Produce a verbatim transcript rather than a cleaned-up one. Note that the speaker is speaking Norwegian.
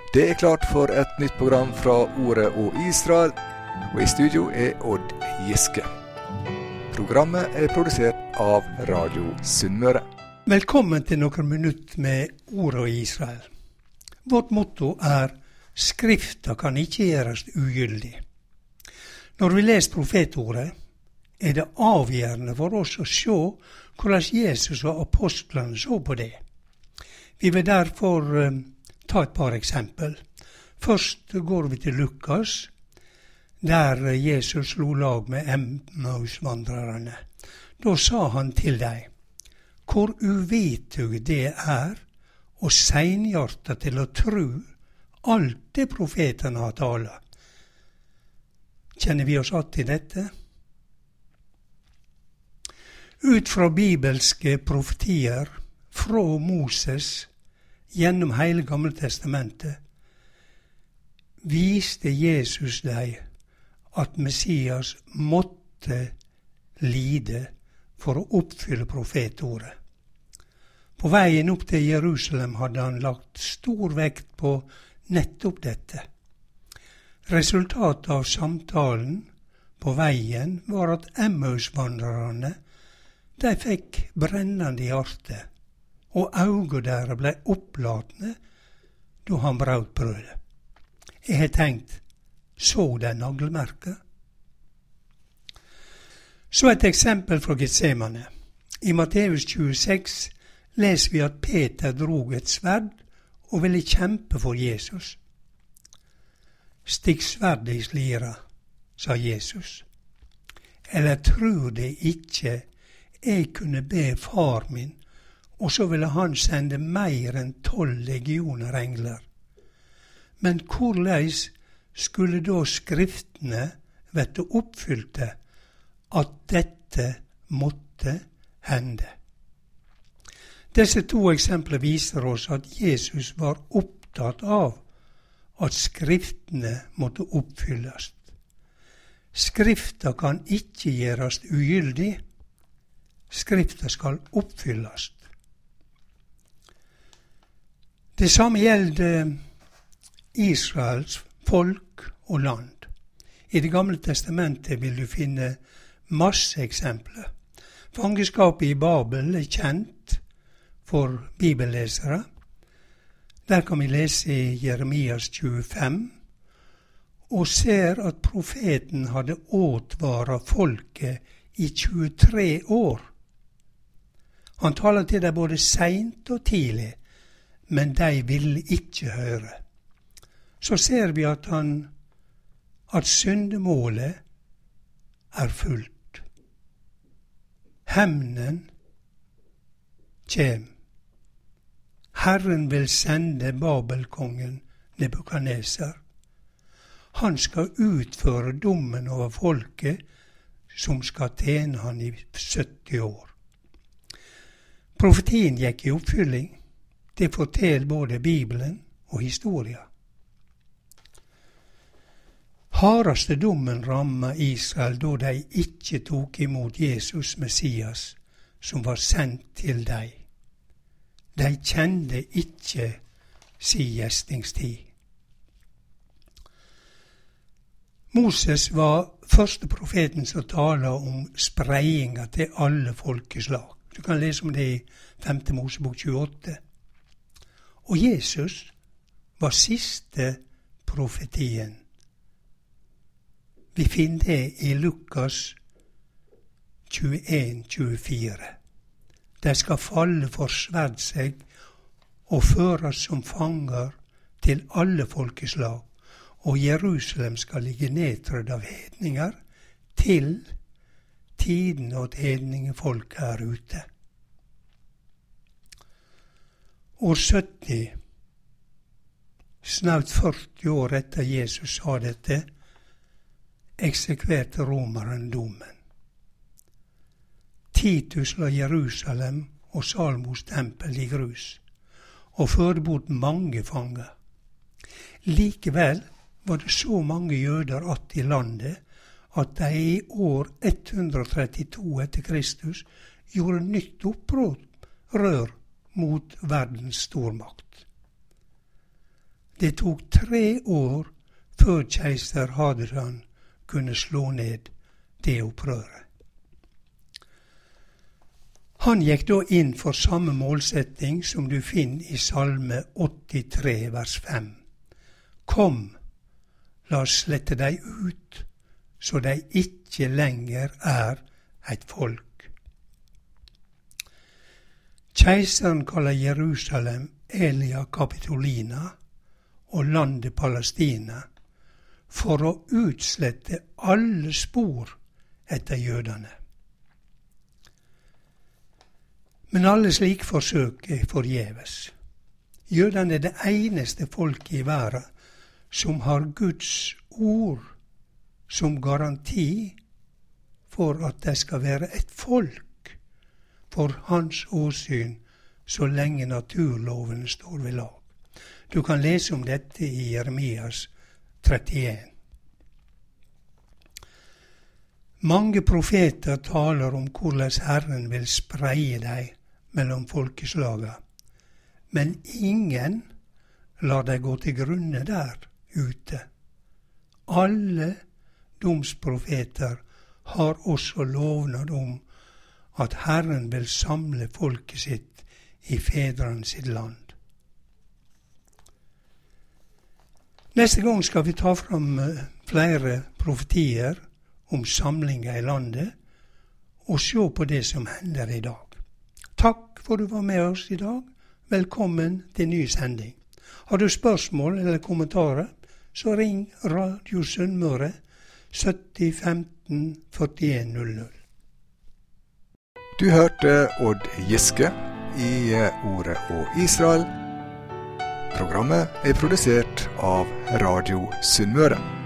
Det er klart for et nytt program fra Ordet og Israel, og i studio er Odd Giske. Programmet er produsert av Radio Sunnmøre. Velkommen til noen minutter med Ordet og Israel. Vårt motto er «Skrifta kan ikke gjøres ugyldig». Når vi leser profetordet, er det avgjørende for oss å se hvordan Jesus og apostlene så på det. Vi vil derfor um, ta et par eksempel. Først går vi til Lukas, der Jesus slo lag med Emmausvandrerne. Da sa han til dem, hvor uvitug det er og seinhjarta til å tru alt det profetene har tala. Kjenner vi oss att i dette? Ut fra bibelske profetier, fra Moses, gjennom hele Gamle testamentet, viste Jesus deg at Messias måtte lide for å oppfylle profetordet. På veien opp til Jerusalem hadde han lagt stor vekt på nettopp dette. Resultatet av samtalen på veien var at Emmausvandrerne, de fikk brennende hjerte, og øynene deres ble opplatne da han brøt brødet. Jeg har tenkt, så de naglemerket? Så et eksempel fra Getsemane. I Matteus tjueseks leser vi at Peter drog et sverd og ville kjempe for Jesus. Stikk sverdet i slira, sa Jesus. Eller tror det ikke jeg kunne be far min, og så ville han sende mer enn tolv legioner engler. Men hvordan skulle da skriftene vette oppfylte at dette måtte hende? Disse to eksempler viser oss at Jesus var opptatt av at skriftene måtte oppfylles. Skrifta kan ikke gjøres ugyldig. Skrifta skal oppfylles. Det samme gjelder Israels folk og land. I Det gamle testamentet vil du finne masse eksempler. Fangeskapet i Babel er kjent for bibellesere. Der kan vi lese i Jeremias tjuefem, og ser at profeten hadde åtvaret folket i tjuetre år. Han taler til dem både sent og tidlig, men de ville ikke høre. Så ser vi at han, at syndemålet er fullt. Hemnen kjem. Herren vil sende Babelkongen Nebukadnesar. Han skal utføre dommen over folket som skal tjene han i sytti år. Profetien gikk i oppfylling. Det forteller både Bibelen og historia. Hardeste dommen rammet Israel da de ikke tok imot Jesus Messias, som var sendt til dem. De kjente ikke sin gjestingstid. Moses var første profeten som taler om spreiinga til alle folkeslag. Du kan lese om det i femte Mosebok tjueåtte. Og Jesus var siste profetien. Vi finner det i Lukas tjueen tjuefire. De skal falle for sverd seg og føres som fanger til alle folkeslag, og Jerusalem skal ligge nedtrødd av hedninger til tiden og hedningefolk er ute. År sytti, snaut førti år etter Jesus sa dette, eksekverte romeren domen. Titus la Jerusalem og Salmos tempel i grus, og førte bort mange fanger. Likevel var det så mange jøder att i landet, at de i år ett hundre og trettito etter Kristus gjorde nytt opprør mot verdens stormakt. Det tok tre år før keiser Hadrian kunne slå ned det opprøret. Han gikk da inn for samme målsetting som du finner i Salme åttitre, vers fem. Kom, la oss slette deg ut, så de ikke lenger er et folk. Keiseren kaller Jerusalem Aelia Capitolina og landet Palestina for å utslette alle spor etter jødene. Men alle slike forsøk er forgjeves. Jødene er det eneste folket i verden som har Guds ord som garanti for at de skal være et folk for hans åsyn så lenge naturloven står ved lag. Du kan lese om dette i Jeremias trettien. Mange profeter taler om hvordan Herren vil spreie deg mellom folkeslaga, men ingen lar deg gå til grunne der ute. Alle domsprofeter har også lovnad om at Herren vil samle folket sitt i fedrene sitt land. Neste gang skal vi ta fram flere profetier om samlinger i landet og se på det som hender i dag. Takk for du var med oss i dag. Velkommen til ny sending. Har du spørsmål eller kommentarer, så ring Radio Sunnmøre sytti femten førtien null null. Du hørte Odd Giske i Ordet og Israel. Programmet er produsert av Radio Sunnmøre.